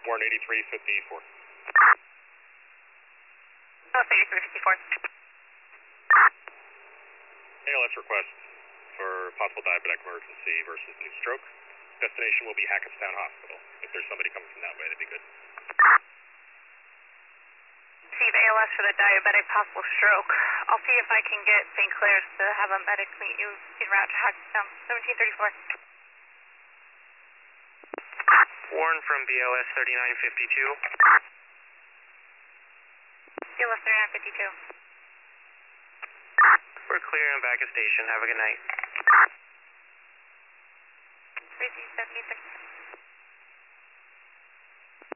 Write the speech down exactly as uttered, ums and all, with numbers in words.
Warren eighty-three fifty-four. Oh, eighty-three fifty-four. A L S request for possible diabetic emergency versus new stroke. Destination will be Hackettstown Hospital. If there's somebody coming from that way, that'd be good. Receive A L S for the diabetic possible stroke. I'll see if I can get Saint Clair's to have a medic meet you en route to Hackettstown. seventeen thirty-four. Warren from B L S thirty-nine fifty-two. B L S thirty-nine fifty-two. We're clear and back at station. Have a good night. Receive seventeen thirty-four.